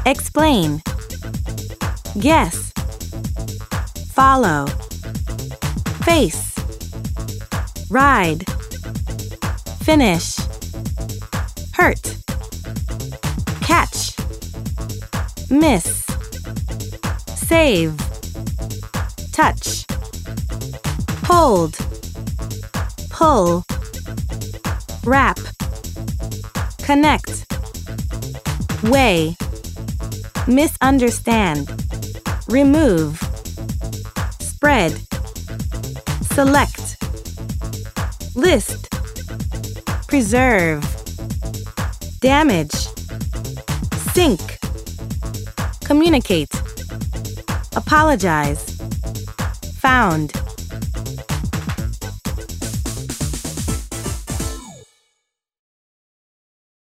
Explain. Guess. Follow. Face. Ride. Finish. Hurt. Catch. Miss. Save. Touch. Hold. Pull. Wrap. Connect. Weigh. Misunderstand. Remove. Spread. Select. List. Preserve. Damage. Sync. Communicate. Apologize. Found.